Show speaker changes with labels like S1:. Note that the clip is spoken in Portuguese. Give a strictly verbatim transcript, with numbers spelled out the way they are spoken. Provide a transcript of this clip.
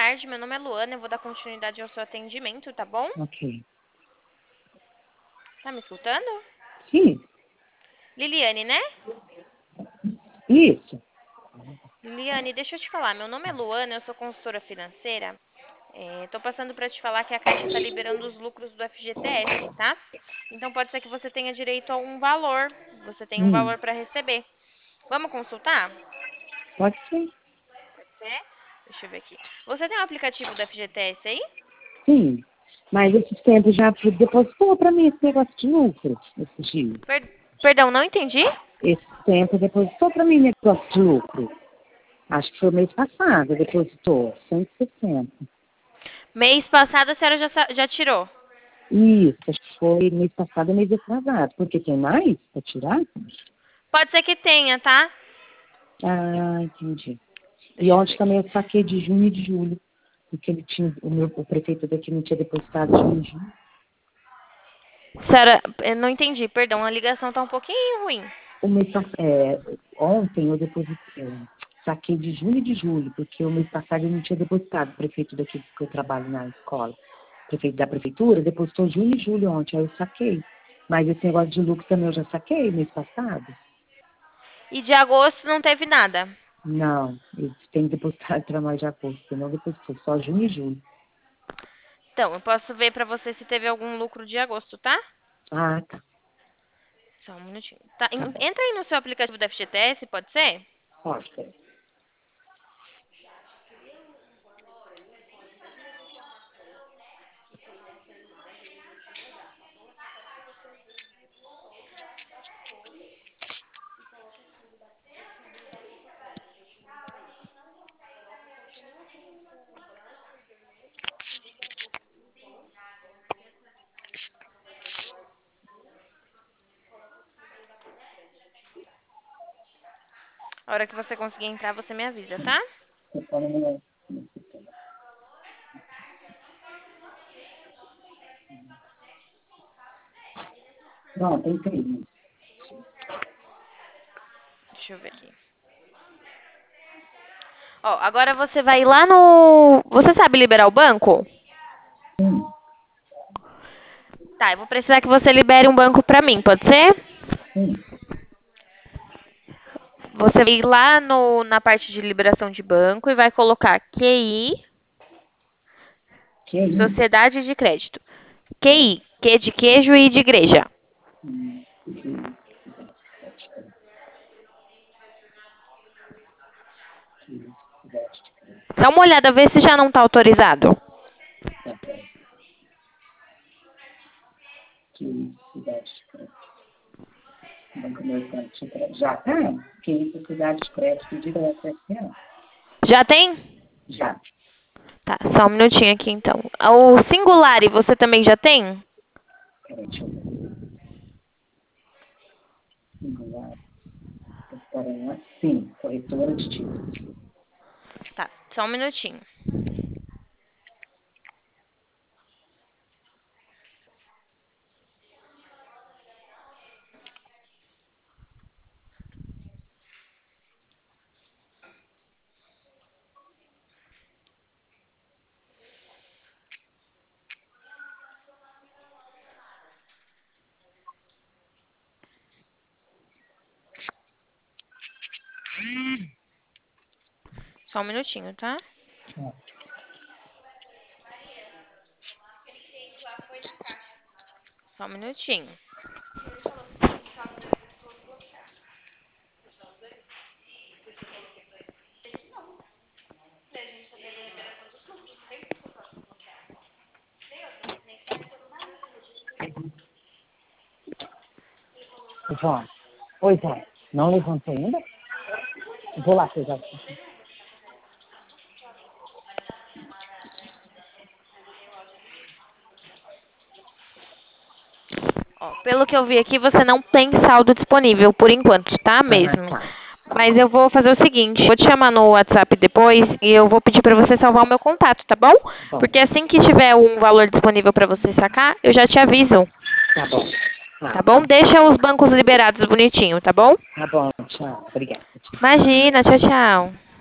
S1: tarde. Meu nome é Luana. Eu vou dar continuidade ao seu atendimento, tá bom?
S2: Ok.
S1: Tá me escutando?
S2: Sim,
S1: Liliane, né?
S2: isso.
S1: Liliane, deixa eu te falar. Meu nome é Luana, eu sou consultora financeira. É, tô passando para te falar que a Caixa está liberando os lucros do F G T S, tá? Então pode ser que você tenha direito a um valor. Você tem um
S2: Hum,
S1: valor para receber. Vamos consultar?
S2: pode ser.
S1: Pode ser? Deixa eu ver aqui. Você tem o aplicativo do F G T S aí?
S2: Sim. Mas esses tempos já depositou para mim esse negócio de lucro, esses dias.
S1: Per- Perdão, não entendi?
S2: Esse tempo depositou para mim negócio de lucro. Acho que foi mês passado, depositou cento e sessenta.
S1: Mês passado a senhora já, sa- já tirou.
S2: Isso, acho que foi mês passado, mês atrasado. Porque tem mais para tirar?
S1: Pode ser que tenha, tá?
S2: Ah, entendi. E
S1: Deixa eu
S2: ontem
S1: ver
S2: também
S1: aqui.
S2: eu saquei de junho e de julho. Porque ele tinha, o, meu, o prefeito daqui não tinha depositado junho e julho.
S1: Senhora, eu não entendi, perdão, a ligação tá um pouquinho ruim.
S2: O mês, pass- é, ontem eu depositei, é, saquei de junho e de julho, porque o mês passado eu não tinha depositado, o prefeito daqui que eu trabalho na escola, o prefeito da prefeitura, depositou junho e julho ontem, aí eu saquei. Mas esse negócio de lucro também eu já saquei mês passado?
S1: E de agosto não teve nada.
S2: Não, eles têm depositado para mais de agosto, não depositou, só junho e julho.
S1: Então, eu posso ver pra você se teve algum lucro de agosto, tá?
S2: Ah, tá,
S1: Só um minutinho. Tá,
S2: tá
S1: en-
S2: bom.
S1: entra aí no seu aplicativo do F G T S, pode ser?
S2: Pode ser.
S1: A hora que você conseguir entrar, você me avisa, tá?
S2: Eu falo no meu- Não, tem três.
S1: Deixa eu ver aqui. Ó, agora você vai lá no... Você sabe liberar o banco?
S2: Hum,
S1: Tá, eu vou precisar que você libere um banco pra mim, pode ser?
S2: hum,
S1: Você vai ir lá no, na parte de liberação de banco e vai colocar Q I,
S2: que é isso?
S1: Sociedade de Crédito. Q I, Q de queijo e de igreja.
S2: Hum, que- que-
S1: Dá uma olhada, vê se já não tá autorizado.
S2: Tá bom. Que cidade de crédito? Banco Mercante de Crédito. Já tá? Que isso, cidade de crédito direto, S A.
S1: Já tem?
S2: Já.
S1: Tá, só um minutinho aqui então. O Singulari você também já tem?
S2: Peraí, deixa eu ver. Singular. Restaurante. Sim, corretora de títulos.
S1: Tá, só um minutinho. Só um minutinho, tá?
S2: Ah,
S1: Só um minutinho.
S2: João. Oi, João. Não levantei ainda? Vou lá pegar.
S1: Ó, pelo que eu vi aqui, você não tem saldo disponível por enquanto, tá
S2: Ah,
S1: mesmo?
S2: tá.
S1: Mas eu vou fazer o seguinte, vou te chamar no WhatsApp depois e eu vou pedir pra você salvar o meu contato, tá bom?
S2: Bom,
S1: Porque assim que tiver um valor disponível pra você sacar, eu já te aviso,
S2: tá bom.
S1: tá
S2: Ah,
S1: bom? Deixa os bancos liberados bonitinho, tá bom?
S2: tá bom, tchau. Obrigada.
S1: Imagina, tchau, tchau.